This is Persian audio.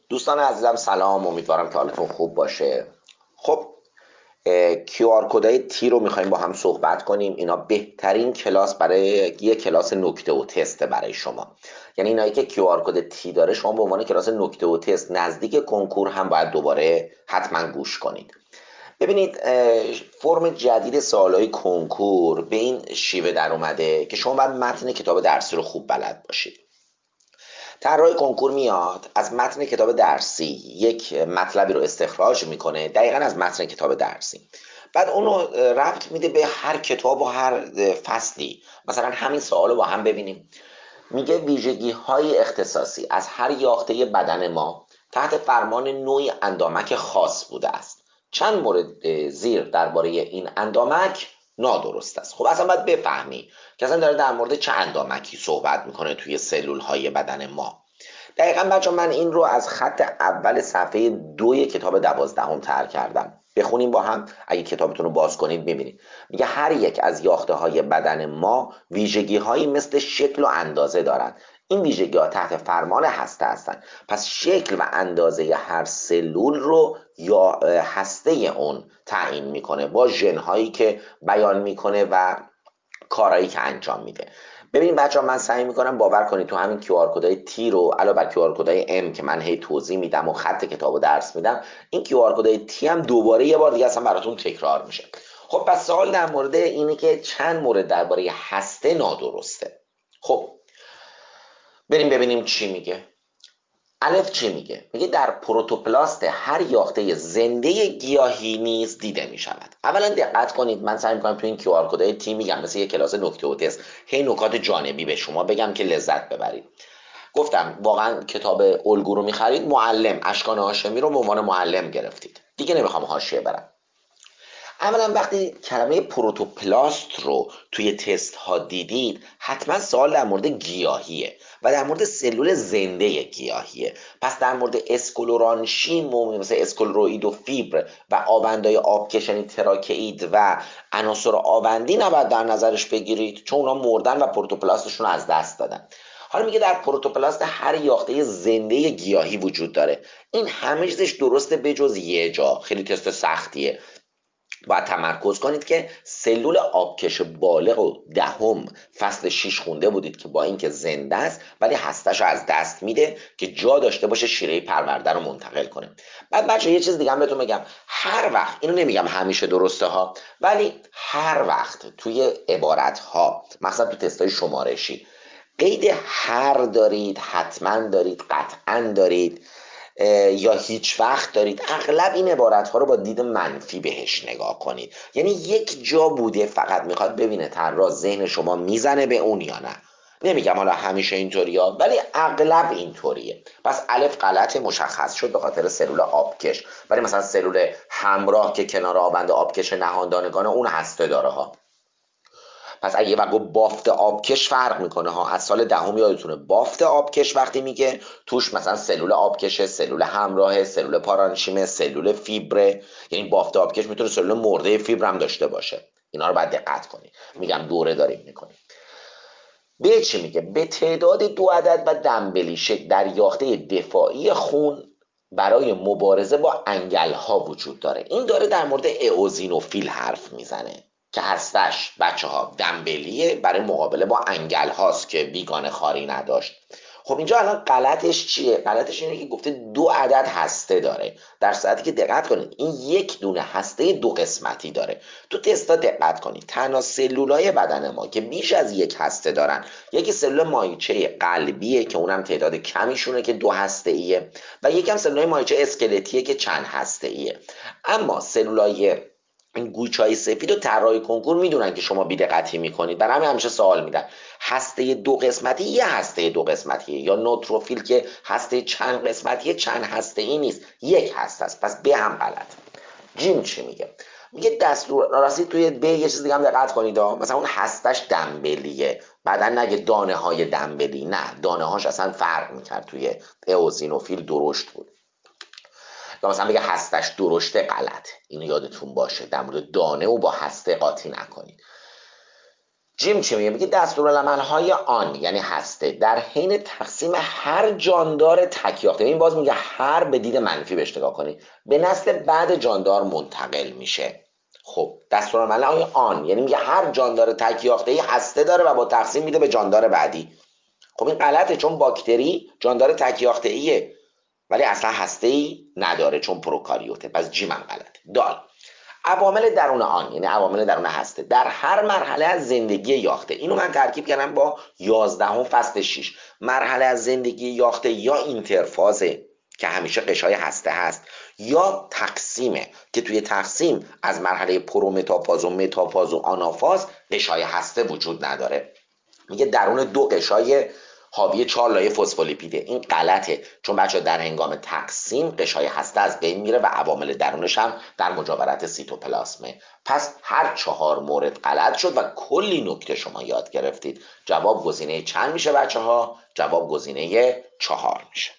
دوستان عزیزم سلام، امیدوارم که حالتون خوب باشه. خب QR کدای تی رو میخوایم با هم صحبت کنیم. اینا بهترین کلاس برای یه کلاس نکته و تست برای شما. یعنی اینایی که QR کد تی داره شما به عنوان کلاس نکته و تست نزدیک کنکور هم باید دوباره حتما گوش کنید. ببینید فرم جدید سوالای کنکور به این شیوه در اومده که شما باید متن کتاب درسی رو خوب بلد باشید. طراح کنکور میاد از متن کتاب درسی یک مطلبی رو استخراج میکنه دقیقا از متن کتاب درسی، بعد اونو ربط میده به هر کتاب و هر فصلی. مثلا همین سوال رو با هم ببینیم. میگه ویژگی های اختصاصی از هر یافته بدن ما تحت فرمان نوعی اندامک خاص بوده است. چند مورد زیر درباره این اندامک نادرست است. خب اصلا باید بفهمی که اصلا داره در مورد چه اندامکی صحبت میکنه توی سلول های بدن ما. دقیقا بچه من این رو از خط اول صفحه 2 کتاب 12 تر کردم. بخونیم با هم. اگه کتابتون رو باز کنید ببینید میگه هر یک از یاخته های بدن ما ویژگی هایی مثل شکل و اندازه دارند. این ویژگی ها تحت فرمان هسته هستند. پس شکل و اندازه هر سلول رو یا هسته اون تعیین میکنه با ژن هایی که بیان میکنه و کارهایی که انجام میده. ببین بچه ها، من سعی میکنم باور کنید تو همین QR کدای تی رو علاوه بر QR کدای ام که من هی توضیح میدم و خط کتابو درس میدم، این QR کدای تی هم دوباره یه بار دیگه اصلا براتون تکرار میشه. خب پس سوال در مورد اینه که چند مورد درباره هسته نادرسته. خب بریم ببینیم چی میگه. الف چی میگه؟ میگه در پروتوپلاست هر یافته زنده گیاهی نیز دیده میشود. اولا دقت کنید، من سعی میکنم تو این QR کدای تی میگم مثل یه کلاس نکته و تست هی نکات جانبی به شما بگم که لذت ببرید. گفتم واقعا کتاب الگو رو میخرید، معلم اشکان هاشمی رو به عنوان معلم گرفتید دیگه، نمیخوام حاشیه برم. اولا وقتی کلمه پروتوپلاست رو توی تست ها دیدید حتما سوال در مورد گیاهیه و در مورد سلول زنده گیاهیه. پس در مورد اسکلورانشین مثل اسکلروئید و فیبر و آبندای آبکش یعنی تراکئید و عناصر آبندی نباید در نظرش بگیرید چون اونا مردن و پروتوپلاستشون از دست دادن. حالا میگه در پروتوپلاست هر یافته زنده گیاهی وجود داره. این همه چیزش درسته بجز یه جا، خیلی تست سختیه. باید تمرکز کنید که سلول آبکش بالغ و فصل 6 خونده بودید که با اینکه زنده است ولی هستش رو از دست میده که جا داشته باشه شیره پرورده رو منتقل کنه. بعد بچه یه چیز دیگه هم بهتون بگم، هر وقت، اینو نمیگم همیشه درسته ها، ولی هر وقت توی عبارت ها مثلا تو تستای شمارشی قید هر دارید، حتما دارید، قطعا دارید یا هیچ وقت دارید، اغلب این عبارت ها رو با دید منفی بهش نگاه کنید. یعنی یک جا بوده فقط میخواد ببینه طراح ذهن شما میزنه به اون یا نه. نمیگم حالا همیشه اینطوریه ولی اغلب اینطوریه. پس الف غلط مشخص شد به خاطر سلول آبکش، ولی مثلا سلول همراه که کنار آبند آبکش نهاندانگان اون هسته داره ها. پس اگه یه وقت بافت آبکش فرق میکنه ها. از سال دهم یادتونه بافت آبکش وقتی میگه توش مثلا سلول آبکشه، سلول همراه، سلول پارانشیمه، سلول فیبره. یعنی بافت آبکش میتونه سلول مرده فیبر هم داشته باشه. اینا رو باید دقت کنید. میگم دوره داریم میکنیم. به چی میگه؟ به تعداد 2 عدد و دمبلی شکل در یاخته دفاعی خون برای مبارزه با انگل ها وجود داره. این داره در مورد ائوزینوفیل حرف میزنه که هستش بچه ها دمبلیه برای مقابله با انگل هاست که بیگانه خاری نداشت. خب اینجا الان غلطش چیه؟ غلطش اینه که گفته 2 عدد هسته داره، در صورتی که دقت کنید این یک دونه هسته 2 قسمتی داره. تو تستا دقت کنید تنها سلولای بدن ما که بیش از یک هسته دارن، یکی سلول مایچه قلبیه که اونم تعداد کمیشونه که 2 هسته ایه و یکم سلولای مایچه اسکلتیه که چند هسته ایه. اما سلولای این گوچهای سفید و طراح کنکور میدونن که شما بی‌دقتی میکنید، برای همین همیشه سوال میدن هسته 2 قسمتی یه هسته 2 قسمتیه، یا نوتروفیل که هسته چند قسمتیه چند هسته ای نیست، یک هسته است. پس به هم غلط. جیم چی میگه؟ میگه دستور راستی توی ب یه چیز دیگه هم دقت کنید مثلا اون هستش دمبلیه، بعدا نگه دانه های دمبلی، نه دانه هاش اصلا فرق میکرد. توی ائوزینوفیل درشت بود. یا مثلا بگه هستش درشته، غلط. اینو یادتون باشه در مورد دانه و با هسته قاطی نکنید. جیم چی میگه؟ میگه دستورالعمل‌های آن یعنی هسته در حین تقسیم هر جاندار تک یافته، این باز میگه هر به دید منفی بهش نگاه کنید، به نسل بعد جاندار منتقل میشه. خب دستورالعمل‌های آن یعنی میگه هر جاندار تک یافته‌ای هسته داره و با تقسیم میده به جاندار بعدی. خب این غلطه، چون باکتری جاندار تک یافته‌ایه ولی اصلا هسته‌ای نداره چون پروکاریوته. پس جیم هم غلطه. دال عوامل درون آن یعنی عوامل درون هسته در هر مرحله از زندگی یاخته. اینو من ترکیب کردم با 11 فصل 6. مرحله از زندگی یاخته یا اینترفازه که همیشه قشای هسته هست، یا تقسیمه که توی تقسیم از مرحله پرومتافاز و متافاز و آنافاز قشای هسته وجود نداره. میگه درون دو قشای حاوی 4 لایه فسفولیپیده. این غلطه، چون بچه در هنگام تقسیم قشای هسته از بین میره و عوامل درونش هم در مجاورت سیتوپلاسمه. پس هر 4 مورد غلط شد و کلی نکته شما یاد گرفتید. جواب گزینه چند میشه بچه ها؟ جواب گزینه 4 میشه.